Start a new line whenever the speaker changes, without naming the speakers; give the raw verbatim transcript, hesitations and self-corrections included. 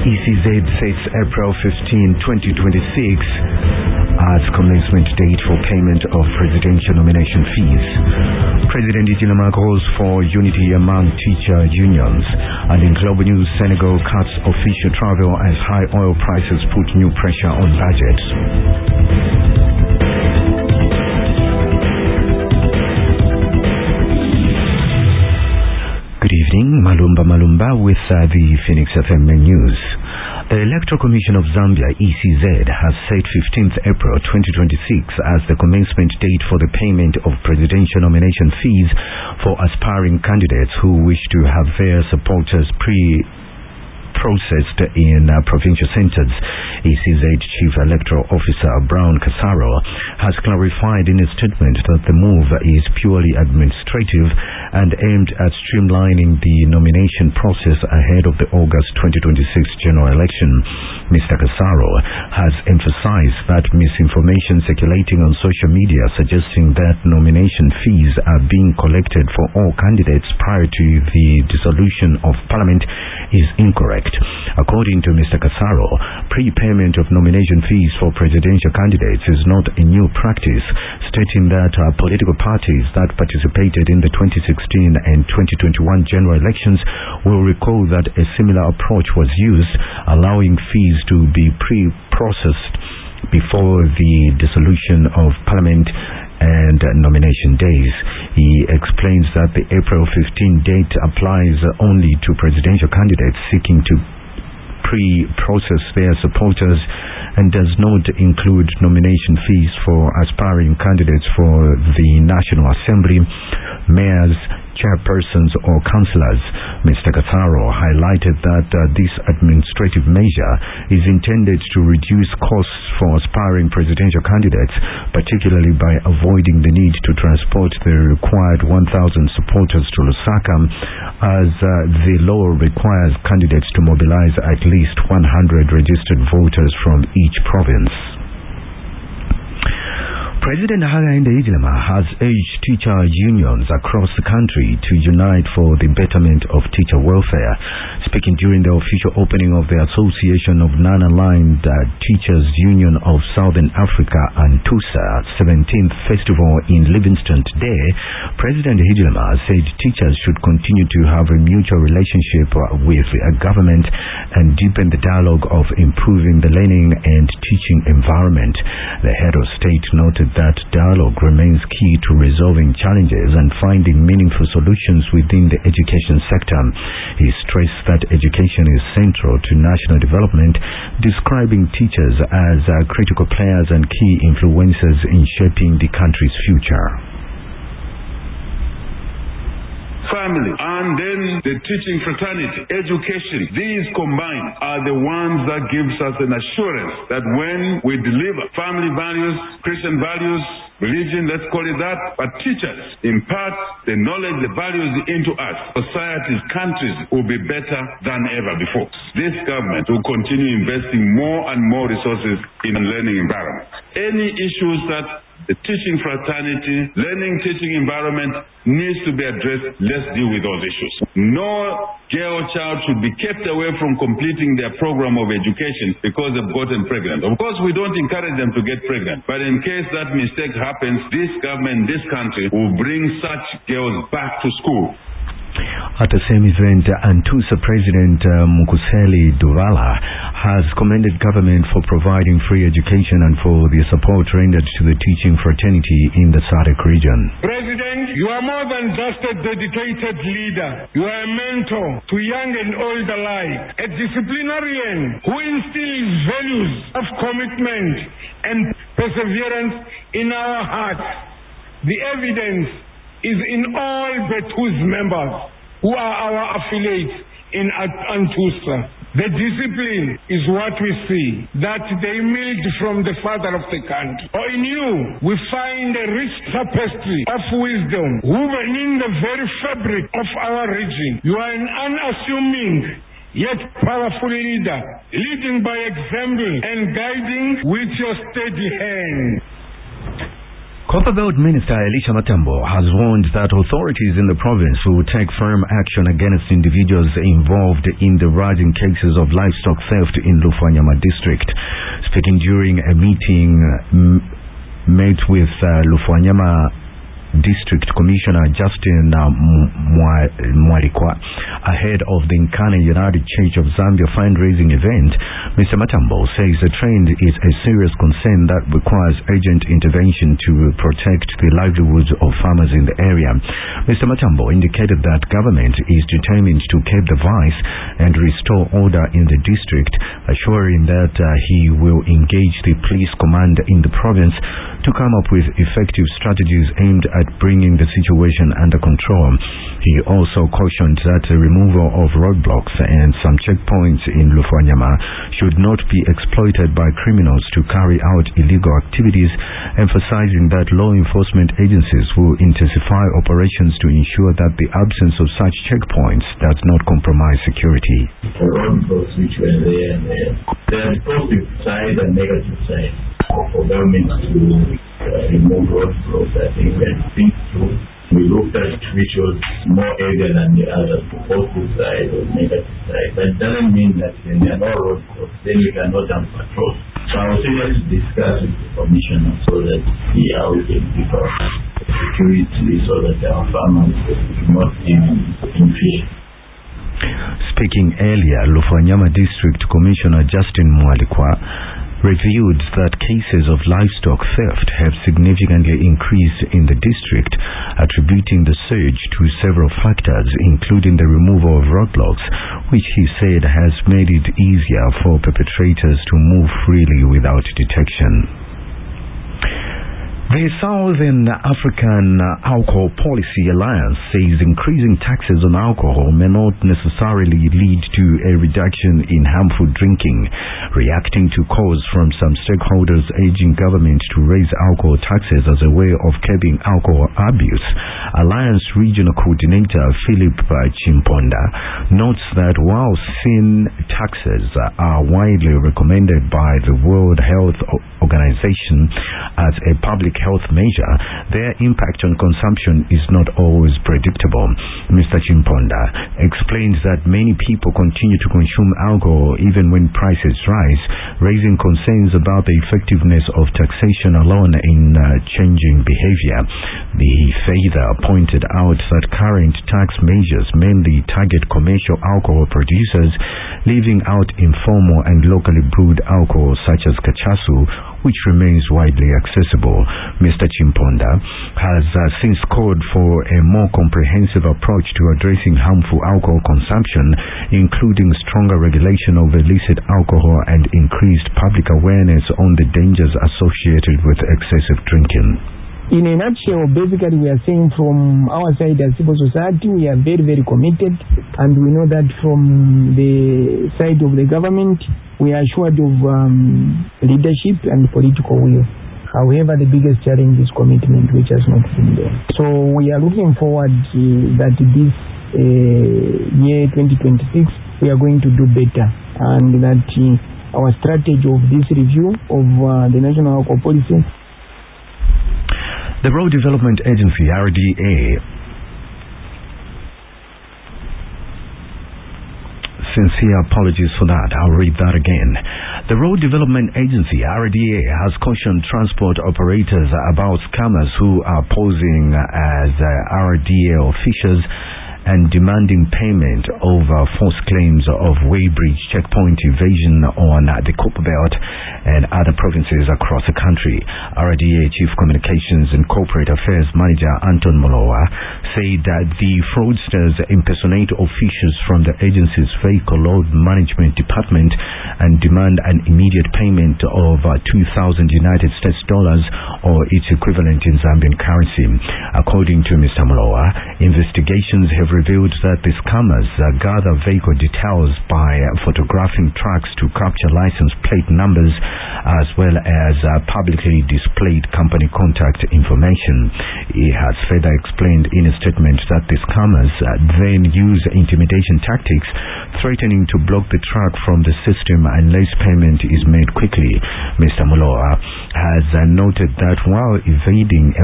E C Z sets April fifteenth, twenty twenty-six as commencement date for payment of presidential nomination fees. President Hichilema calls for unity among teacher unions. And in global news, Senegal cuts official travel as high oil prices put new pressure on budgets. Good evening, Malumba Malumba with uh, the Phoenix F M News. The Electoral Commission of Zambia, E C Z, has set fifteenth April twenty twenty-six as the commencement date for the payment of presidential nomination fees for aspiring candidates who wish to have their supporters pre processed in uh, provincial centers. E C Z Chief Electoral Officer Brown Kasaro has clarified in a statement that the move is purely administrative and aimed at streamlining the nomination process ahead of the August twenty twenty-six general election. Mister Kasaro has emphasized that misinformation circulating on social media suggesting that nomination fees are being collected for all candidates prior to the dissolution of parliament is incorrect. According to Mister Kasaro, prepayment of nomination fees for presidential candidates is not a new practice, stating that uh, political parties that participated in the twenty sixteen and twenty twenty-one general elections will recall that a similar approach was used, allowing fees to be pre-processed before the dissolution of parliament and nomination days. He explains that the April fifteenth date applies only to presidential candidates seeking to pre-process their supporters and does not include nomination fees for aspiring candidates for the National Assembly, mayors, chairpersons or councillors. Mister Kasaro highlighted that uh, this administrative measure is intended to reduce costs for aspiring presidential candidates, particularly by avoiding the need to transport the required one thousand supporters to Lusaka, as uh, the law requires candidates to mobilize at least one hundred registered voters from each province. President Hakainde Hichilema has urged teacher unions across the country to unite for the betterment of teacher welfare. Speaking during the official opening of the Association of Non-Aligned uh, Teachers Union of Southern Africa and TUSA seventeenth Festival in Livingstone today, President Hichilema said teachers should continue to have a mutual relationship with a government and deepen the dialogue of improving the learning and teaching environment. The head of state noted that dialogue remains key to resolving challenges and finding meaningful solutions within the education sector. He stressed that education is central to national development, describing teachers as uh, critical players and key influencers in shaping the country's future.
Family, and then the teaching fraternity, education, these combined are the ones that gives us an assurance that when we deliver family values, Christian values, religion, let's call it that, but teachers impart the knowledge, the values into us, societies, countries will be better than ever before. This government will continue investing more and more resources in a learning environment. Any issues that the teaching fraternity, learning teaching environment needs to be addressed, let's deal with those issues. No girl child should be kept away from completing their program of education because they've gotten pregnant. Of course, we don't encourage them to get pregnant, but in case that mistake happens, this government, this country will bring such girls back to school.
At the same event, ANTUSA President uh, Mukuseli Duvala has commended government for providing free education and for the support rendered to the teaching fraternity in the S A D C region.
President, you are more than just a dedicated leader. You are a mentor to young and old alike, a disciplinarian who instills values of commitment and perseverance in our hearts. The evidence is in all BETU's members who are our affiliates in ANTUSA. The discipline is what we see, that they milked from the father of the country. Or in you, we find a rich tapestry of wisdom woven in the very fabric of our region. You are an unassuming yet powerful leader, leading by example and guiding with your steady hand.
Copperbelt Minister Elisha Matambo has warned that authorities in the province will take firm action against individuals involved in the rising cases of livestock theft in Lufwanyama district. Speaking during a meeting m- made with uh, Lufwanyama District Commissioner Justin uh, Mwalikwa ahead of the Nkana United Church of Zambia fundraising event, Mister Matambo says the trend is a serious concern that requires urgent intervention to protect the livelihoods of farmers in the area. Mister Matambo indicated that government is determined to curb the vice and restore order in the district, assuring that uh, he will engage the police command in the province to come up with effective strategies aimed at bringing the situation under control. He also cautioned that the removal of roadblocks and some checkpoints in Lufwanyama should not be exploited by criminals to carry out illegal activities, emphasizing that law enforcement agencies will intensify operations to ensure that the absence of such checkpoints does not compromise security.
The roadblocks which were there, there are positive side and negative side for government to uh, remove roadblocks. I think we had think through. We looked at which was more area than the other, the positive side or negative side. But it doesn't mean that when there are no roadblocks, then we cannot have patrols. So I was able to discuss with the commissioner so that we how we can keep our security so that our farmers will not even in fear.
Speaking earlier, Lufwanyama District Commissioner Justin Mwalikwa revealed that cases of livestock theft have significantly increased in the district, attributing the surge to several factors, including the removal of roadblocks, which he said has made it easier for perpetrators to move freely without detection. The Southern African Alcohol Policy Alliance says increasing taxes on alcohol may not necessarily lead to a reduction in harmful drinking. Reacting to calls from some stakeholders urging government to raise alcohol taxes as a way of curbing alcohol abuse, Alliance Regional Coordinator Philip Chimponda notes that while sin taxes are widely recommended by the World Health Organization as a public health measure, their impact on consumption is not always predictable. Mister Chimponda explains that many people continue to consume alcohol even when prices rise, raising concerns about the effectiveness of taxation alone in uh, changing behavior. He further pointed out that current tax measures mainly target commercial alcohol producers, leaving out informal and locally brewed alcohol such as cachasu, which remains widely accessible. Mister Chimponda has uh, since called for a more comprehensive approach to addressing harmful alcohol consumption, including stronger regulation of illicit alcohol and increased public awareness on the dangers associated with excessive drinking.
In a nutshell, basically we are saying from our side as civil society, we are very, very committed, and we know that from the side of the government, we are assured of um, leadership and political will. However, the biggest challenge is commitment, which has not been there. So we are looking forward uh, that this uh, year twenty twenty-six, we are going to do better, and that uh, our strategy of this review of uh, the National Alcohol Policy.
The Road Development Agency, R D A, sincere apologies for that, I'll read that again. The Road Development Agency, R D A, has cautioned transport operators about scammers who are posing as uh, R D A officials and demanding payment over false claims of weighbridge checkpoint evasion on uh, the Copperbelt and other provinces across the country. R D A Chief Communications and Corporate Affairs Manager Anton Moloa said that the fraudsters impersonate officials from the agency's vehicle load management department and demand an immediate payment of uh, two thousand United States dollars or its equivalent in Zambian currency. According to Mister Moloa, investigations have revealed that the scammers uh, gather vehicle details by uh, photographing trucks to capture license plate numbers as well as uh, publicly displayed company contact information. He has further explained in a statement that the scammers uh, then use intimidation tactics, threatening to block the truck from the system unless payment is made quickly. Mister Moloa has uh, noted that while evading